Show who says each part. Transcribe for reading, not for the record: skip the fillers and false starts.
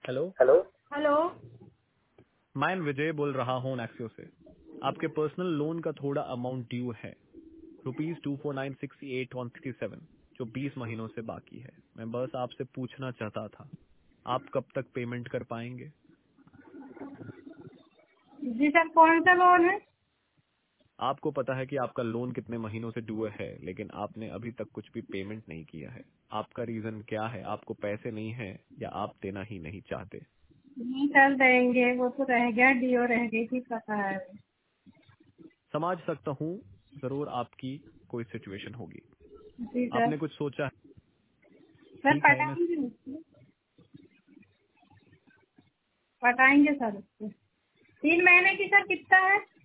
Speaker 1: Hello.
Speaker 2: Hello hello.
Speaker 1: मैं विजय बोल रहा हूँ नेक्सियो से। आपके पर्सनल लोन का थोड़ा अमाउंट ड्यू है, ₹249,68.67, जो 20 महीनों से बाकी है। मैं बस आपसे पूछना चाहता था, आप कब तक पेमेंट कर पाएंगे?
Speaker 2: जी सर, कौन सा लोन है?
Speaker 1: आपको पता है कि आपका लोन कितने महीनों से ड्यू है, लेकिन आपने अभी तक कुछ भी पेमेंट नहीं किया है। आपका रीजन क्या है? आपको पैसे नहीं है या आप देना ही नहीं चाहते?
Speaker 2: नहीं सर, देंगे। वो तो रह गया, डीओ रह गई थी, पता है।
Speaker 1: समझ सकता हूँ, जरूर आपकी कोई सिचुएशन होगी।
Speaker 2: जी सर।
Speaker 1: आपने कुछ सोचा है?
Speaker 2: सर
Speaker 1: ठीक है, मैं
Speaker 2: पटाएंगे सर उसको। 3 महीने की सर कितना है?